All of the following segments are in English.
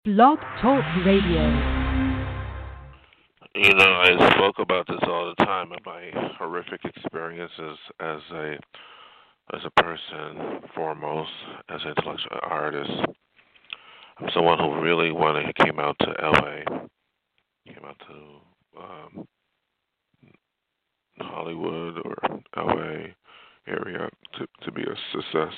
Blog Talk Radio. I spoke about this all the time of my horrific experiences as a person, foremost, as an intellectual artist. I'm someone who really came out to LA, came out to Hollywood or LA area to be a success.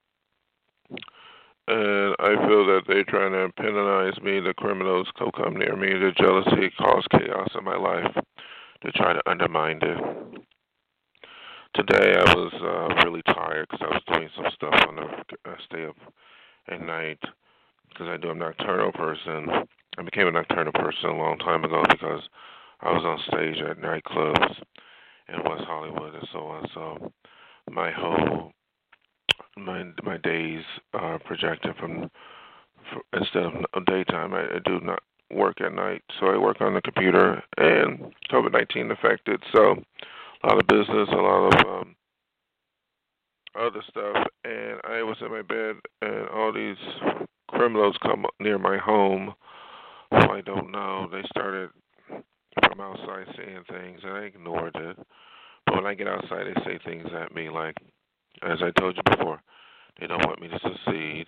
And I feel that they're trying to penalize me, the criminals who come near me, the jealousy cause chaos in my life to try to undermine it. Today I was really tired because I was doing some stuff on the stay up at night because I'm a nocturnal person. I became a nocturnal person a long time ago because I was on stage at nightclubs in West Hollywood and so on. So my whole my days are projected instead of daytime. I do not work at night, so I work on the computer, and COVID-19 affected. So a lot of business, a lot of other stuff, and I was in my bed, and all these criminals come near my home who I don't know. They started from outside saying things, and I ignored it. But when I get outside, they say things at me like, as I told you before, they don't want me to succeed.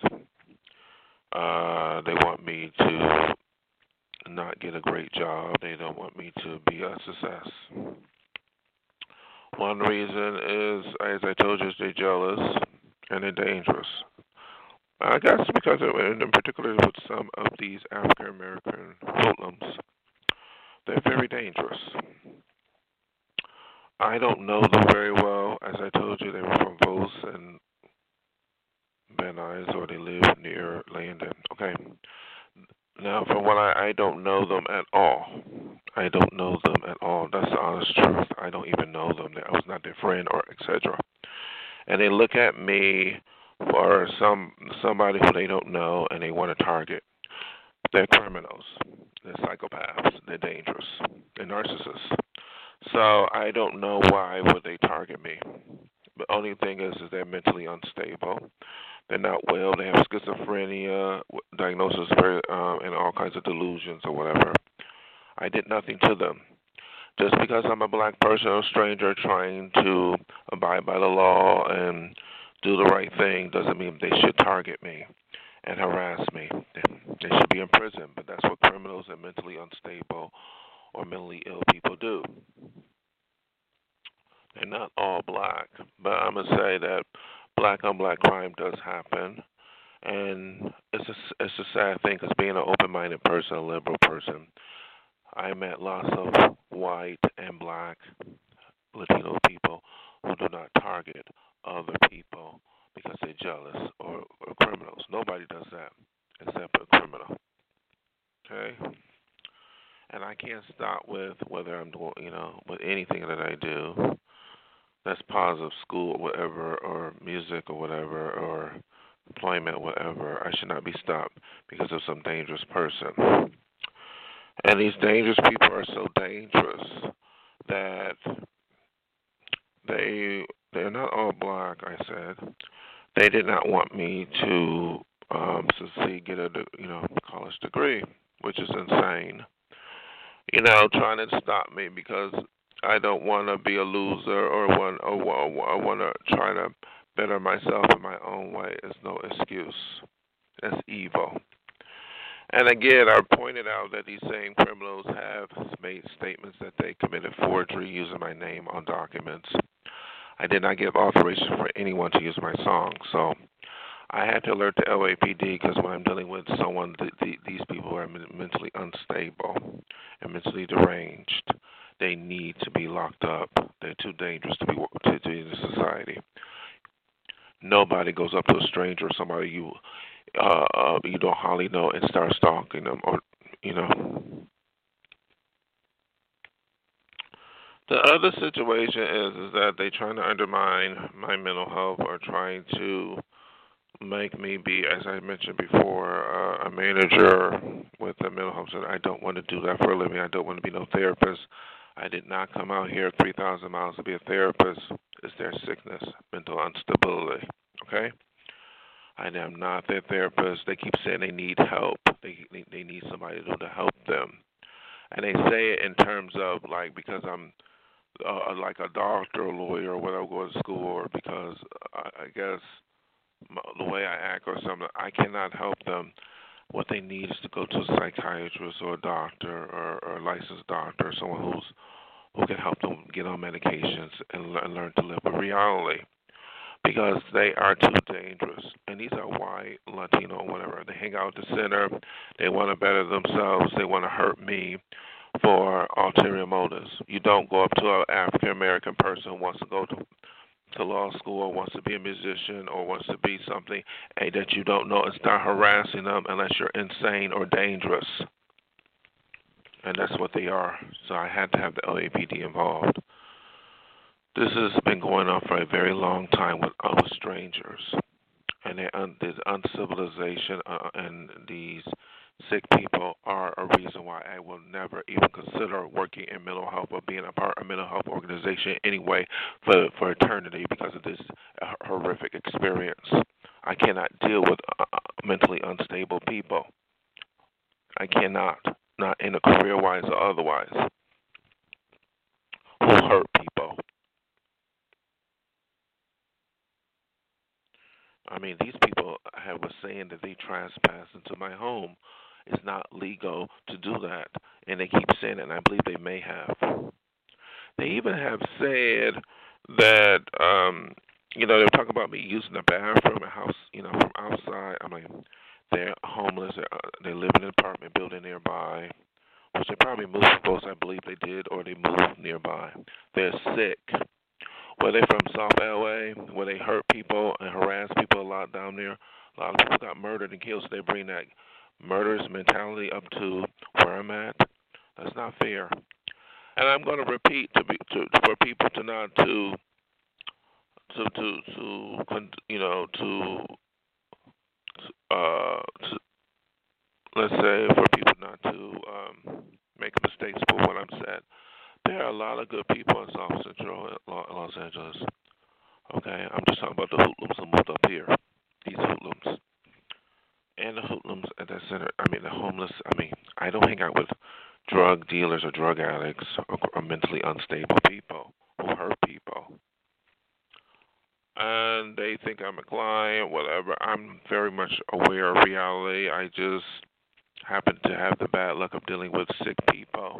They want me to not get a great job. They don't want me to be a success. One reason is, as I told you, they're jealous and they're dangerous. I guess because, in particular, with some of these African American hoodlums, they're very dangerous. I don't know them very well. As I told you, they were from Vos and Van Nuys, or they live near Landon. Okay. Now, from what I don't know them at all. I don't know them at all. That's the honest truth. I don't even know them. I was not their friend or etc. And they look at me for somebody who they don't know, and they want to target. They're criminals. They're psychopaths. They're dangerous. They're narcissists. So I don't know why would they target me. The only thing is they're mentally unstable. They're not well. They have schizophrenia, diagnosis, and all kinds of delusions or whatever. I did nothing to them. Just because I'm a black person or a stranger trying to abide by the law and do the right thing doesn't mean they should target me and harass me. They should be in prison, but that's what criminals and mentally unstable or mentally ill people do. They're not all black, but I'm going to say that black on black crime does happen. And it's a sad thing because being an open-minded person, a liberal person, I met lots of white and black Latino people who do not target other people because they're jealous or criminals. Nobody does that except a criminal. Okay? And I can't stop with whether I'm doing, with anything that I do that's positive, school or whatever, or music or whatever, or employment, whatever. I should not be stopped because of some dangerous person. And these dangerous people are so dangerous that they're not all black. I said they did not want me to succeed, get a college degree, which is insane. Trying to stop me because I don't want to be a loser or I want to try to better myself in my own way. It's no excuse. That's evil. And again, I pointed out that these same criminals have made statements that they committed forgery using my name on documents. I did not give authorization for anyone to use my song, so I had to alert the LAPD because when I'm dealing with someone, these people are mentally unstable and mentally deranged. They need to be locked up. They're too dangerous to be in society. Nobody goes up to a stranger or somebody you don't hardly know and start stalking them, or The other situation is that they trying to undermine my mental health or trying to make me be, as I mentioned before, a manager with a mental health center. I don't want to do that for a living. I don't want to be no therapist. I did not come out here 3,000 miles to be a therapist. It's their sickness, mental instability. Okay? I am not their therapist. They keep saying they need help. They need somebody to help them, and they say it in terms of like because I'm like a doctor or lawyer or whatever I go to school, or because I guess the way I act or something, I cannot help them. What they need is to go to a psychiatrist or a doctor or a licensed doctor, someone who can help them get on medications and learn to live with reality. Because they are too dangerous. And these are white, Latino, whatever. They hang out at the center. They want to better themselves. They want to hurt me for ulterior motives. You don't go up to an African American person who wants to go to law school or wants to be a musician or wants to be something that you don't know and start harassing them unless you're insane or dangerous. And that's what they are. So I had to have the LAPD involved. This has been going on for a very long time with strangers, and there's uncivilization, and these sick people are a reason why I will never even consider working in mental health or being a part of a mental health organization anyway for eternity because of this horrific experience. I cannot deal with mentally unstable people. I cannot, not in a career-wise or otherwise, who hurt people. I mean, these people was saying that they trespassed into my home. It's not legal to do that, and they keep saying it, and I believe they may have. They even have said that, they were talking about me using the bathroom, a house, from outside. I mean, they're homeless. They live in an apartment building nearby, which they probably moved close. I believe they did, or they moved nearby. They're sick. Were they from South LA, where they hurt people and harass people a lot down there? A lot of people got murdered and killed, so they bring that murderous mentality up to where I'm at. That's not fair. And I'm going to repeat for people to not to let's say for people not to make mistakes for what I'm said. There are a lot of good people in South Central Los Angeles. Okay, I'm just talking about the hoodlums who moved up here. These hoodlums. And the hoodlums at that center, the homeless, I don't hang out with drug dealers or drug addicts or mentally unstable people who hurt people. And they think I'm a client, whatever. I'm very much aware of reality. I just happen to have the bad luck of dealing with sick people.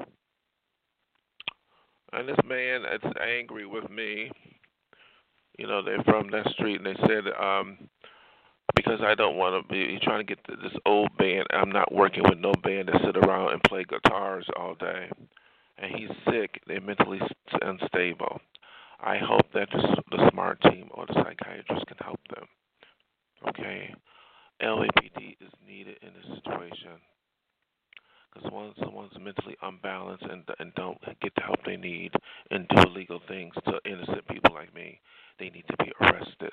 And this man is angry with me. They're from that street, and they said, because I don't want to be trying to get this old band. I'm not working with no band that sit around and play guitars all day. And he's sick. They're mentally unstable. I hope that the SMART team or the psychiatrist can help them. Okay? LAPD is needed in this situation. Because once someone's mentally unbalanced and don't get the help they need and do illegal things to innocent people like me, they need to be arrested.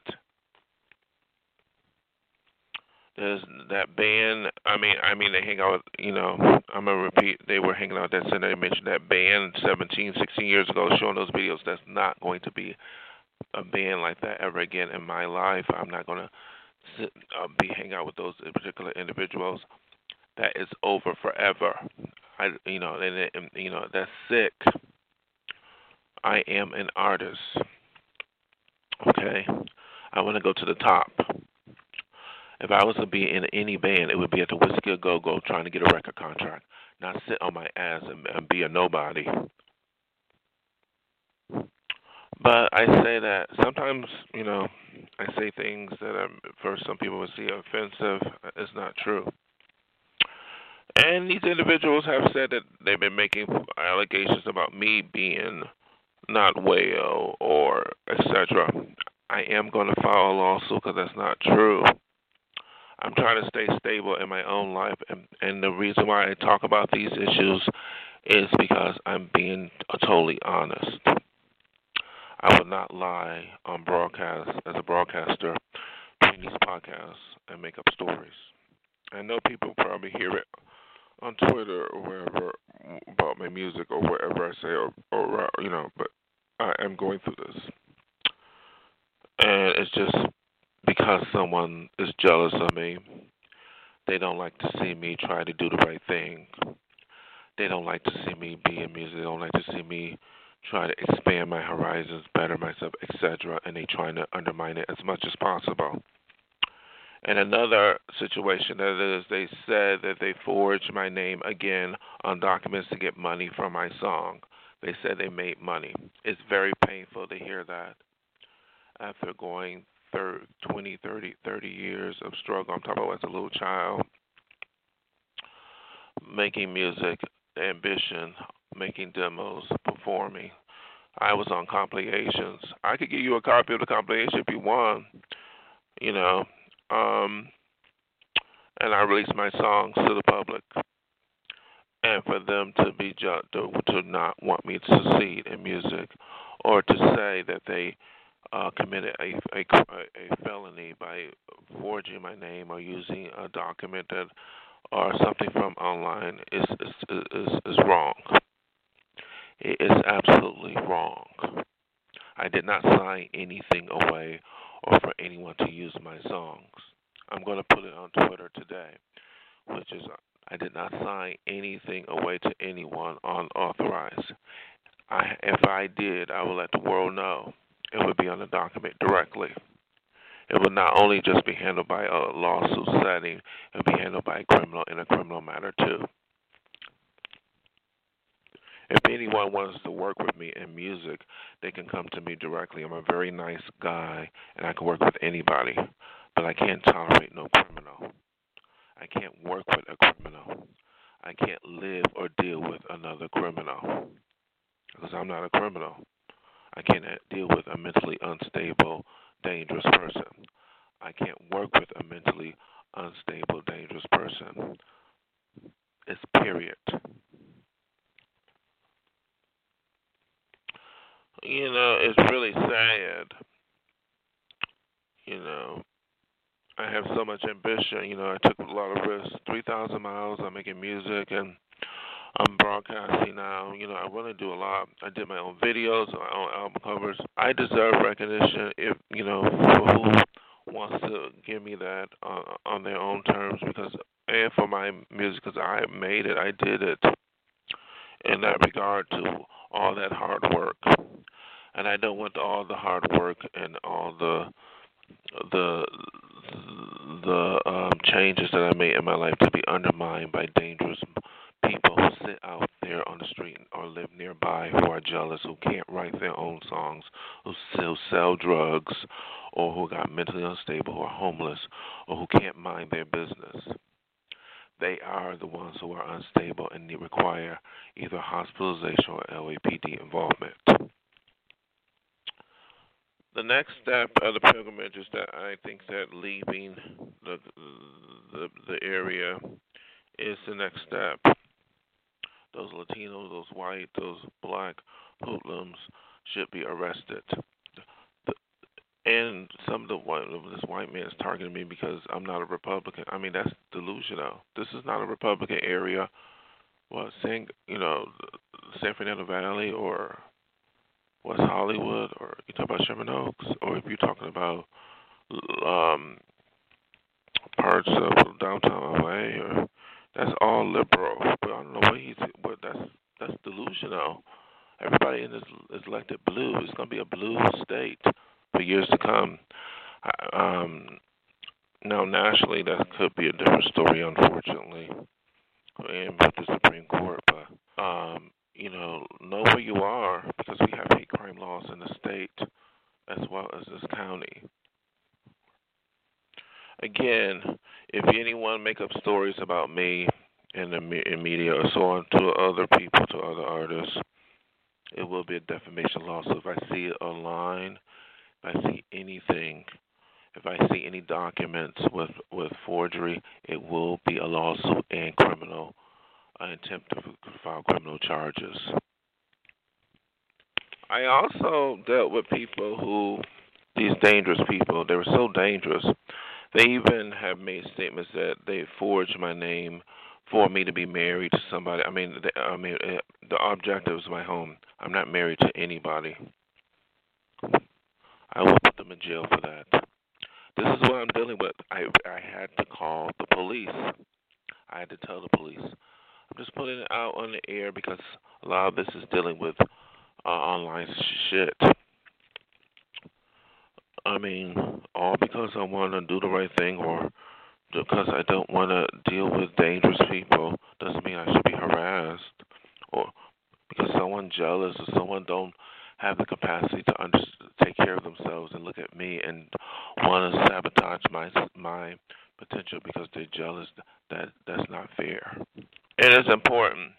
There's that band. They hang out. I'm gonna repeat. They were hanging out at that center. They mentioned that band 17, 16 years ago, showing those videos. That's not going to be a band like that ever again in my life. I'm not gonna be hang out with those particular individuals. That is over forever. That's sick. I am an artist. Okay, I want to go to the top. If I was to be in any band, it would be at the Whiskey A Go-Go trying to get a record contract, not sit on my ass and be a nobody. But I say that sometimes, I say things that for some people would see offensive. It's not true. And these individuals have said that they've been making allegations about me being not well or etc. I am going to file a lawsuit because that's not true. I'm trying to stay stable in my own life, and the reason why I talk about these issues is because I'm being totally honest. I would not lie on broadcast as a broadcaster doing these podcasts and make up stories. I know people probably hear it on Twitter or wherever about my music or wherever I say but I am going through this. And it's just because someone is jealous of me. They don't like to see me try to do the right thing. They don't like to see me be in music. They don't like to see me try to expand my horizons, better myself, etc. And they trying to undermine it as much as possible. And another situation that is, they said that they forged my name again on documents to get money from my song. They said they made money. It's very painful to hear that after going 20, 30 years of struggle. I'm talking about as a little child, making music, ambition, making demos, performing. I was on compilations. I could give you a copy of the compilation if you want, you know. Um, and I released my songs to the public, and for them to be to not want me to succeed in music, or to say that they committed a felony by forging my name or using a document that or something from online is wrong. It is absolutely wrong. I did not sign anything away or for anyone to use my songs. I'm going to put it on Twitter today, which is I did not sign anything away to anyone unauthorized. If I did, I would let the world know. It would be on the document directly. It would not only just be handled by a lawsuit setting, it would be handled by a criminal in a criminal matter too. If anyone wants to work with me in music, they can come to me directly. I'm a very nice guy, and I can work with anybody, but I can't tolerate no criminal. I can't work with a criminal. I can't live or deal with another criminal because I'm not a criminal. I can't deal with a mentally unstable, dangerous person. I can't work with a mentally unstable, dangerous person. It's period. It's really sad. You know, I have so much ambition. I took a lot of risks. 3,000 miles. I'm making music and I'm broadcasting now. I want to do a lot. I did my own videos, my own album covers. I deserve recognition if for who wants to give me that on their own terms because and for my music because I made it. I did it in that regard to all that hard work. And I don't want all the hard work and all the changes that I made in my life to be undermined by dangerous people who sit out there on the street or live nearby who are jealous, who can't write their own songs, who still sell drugs, or who got mentally unstable, who are homeless, or who can't mind their business. They are the ones who are unstable and they require either hospitalization or LAPD involvement. The next step of the pilgrimage is that I think that leaving the area is the next step. Those Latinos, those white, those black hoodlums should be arrested. And some of this white man is targeting me because I'm not a Republican. I mean, that's delusional. This is not a Republican area. San Fernando Valley or West Hollywood, or you talk about Sherman Oaks, or if you're talking about parts of downtown LA, or that's all liberal. But I don't know but that's delusional. Everybody in this is elected blue. It's going to be a blue state for years to come. Now nationally, that could be a different story, unfortunately, and with the Supreme Court. But know where you are because we have hate crime laws in the state as well as this county. Again, if anyone make up stories about me in the media or so on to other people, to other artists, it will be a defamation lawsuit. If I see it online, if I see anything, if I see any documents with forgery, it will be a lawsuit and criminal attempt to file criminal charges. I also dealt with people these dangerous people, they were so dangerous. They even have made statements that they forged my name for me to be married to somebody. The objective is my home. I'm not married to anybody. I will put them in jail for that. This is what I'm dealing with. I had to call the police. I had to tell the police. I'm just putting it out on the air because a lot of this is dealing with online shit. I mean, all because I want to do the right thing or because I don't want to deal with dangerous people doesn't mean I should be harassed or because someone jealous or someone don't have the capacity to take care of themselves and look at me and want to sabotage my potential because they're jealous. That's not fair. And it's important.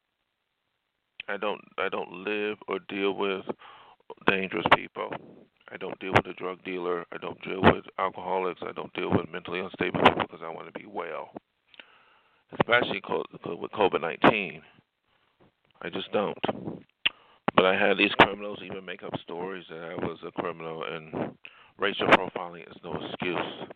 I don't live or deal with dangerous people. I don't deal with a drug dealer. I don't deal with alcoholics. I don't deal with mentally unstable people because I want to be well. Especially with COVID-19. I just don't. But I had these criminals even make up stories that I was a criminal, and racial profiling is no excuse.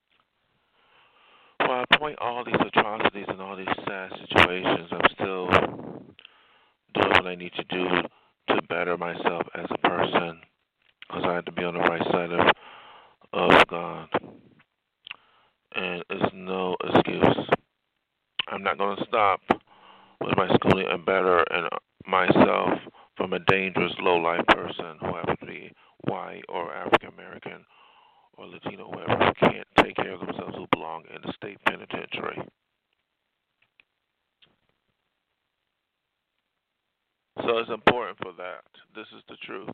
While I point all these atrocities and all these sad situations, I'm still doing what I need to do to better myself as a person because I had to be on the right side of God. And it's no excuse. I'm not going to stop with my schooling and better and myself from a dangerous low-life person who happens to be white or African American or Latino, whoever, who can't take care of themselves, who belong in the state penitentiary. So it's important for that. This is the truth.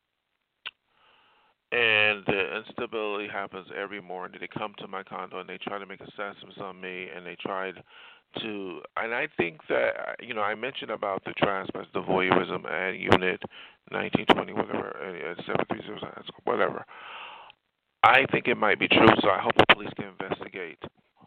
And the instability happens every morning. They come to my condo and they try to make assessments on me, and they tried to. And I think that I mentioned about the trespass, the voyeurism at Unit 1920, whatever, at 730, whatever. I think it might be true, so I hope the police can investigate.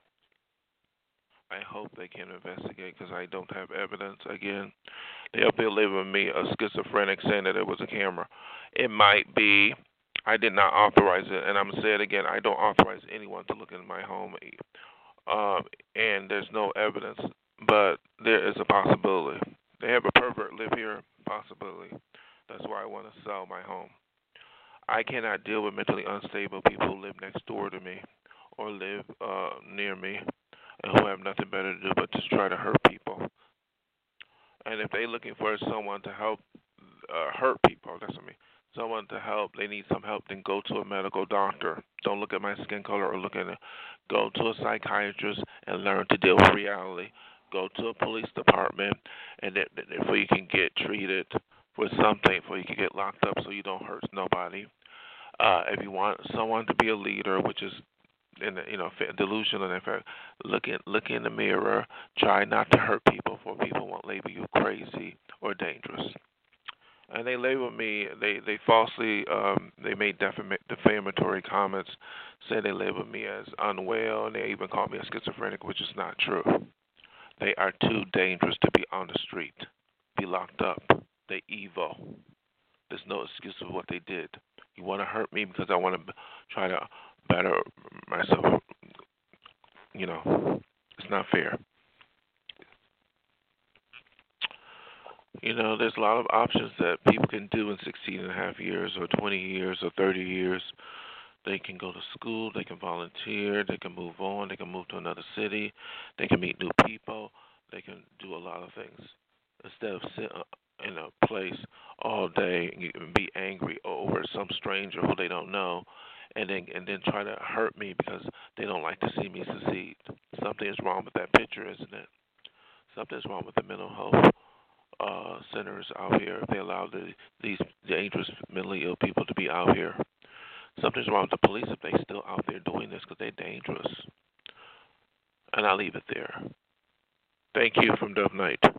I hope they can investigate because I don't have evidence. Again, they up there labeling me a schizophrenic, saying that it was a camera. It might be. I did not authorize it, and I'm going to say it again. I don't authorize anyone to look in my home, and there's no evidence, but there is a possibility. They have a pervert live here, possibility. That's why I want to sell my home. I cannot deal with mentally unstable people who live next door to me or live near me and who have nothing better to do but just try to hurt people. And if they're looking for someone to help hurt people, that's what I mean. Someone to help, they need some help, then go to a medical doctor. Don't look at my skin color or look at it. Go to a psychiatrist and learn to deal with reality. Go to a police department and before you can get treated for something, before you can get locked up so you don't hurt nobody. If you want someone to be a leader, which is delusional, in fact, look in the mirror. Try not to hurt people, for people won't label you crazy or dangerous. And they labeled me. They falsely they made defamatory comments, saying they labeled me as unwell, and they even called me a schizophrenic, which is not true. They are too dangerous to be on the street, be locked up. They evil. There's no excuse for what they did. You want to hurt me because I want to try to better myself. It's not fair. There's a lot of options that people can do in 16 and a half years or 20 years or 30 years. They can go to school, they can volunteer, they can move on, they can move to another city, they can meet new people, they can do a lot of things. Instead of sitting in a place all day and be angry over some stranger who they don't know and then try to hurt me because they don't like to see me succeed. Something is wrong with that picture, isn't it? Something's wrong with the mental health centers out here if they allow these dangerous mentally ill people to be out here. Something's wrong with the police if they're still out there doing this because they're dangerous. And I'll leave it there. Thank you from Dove Knight.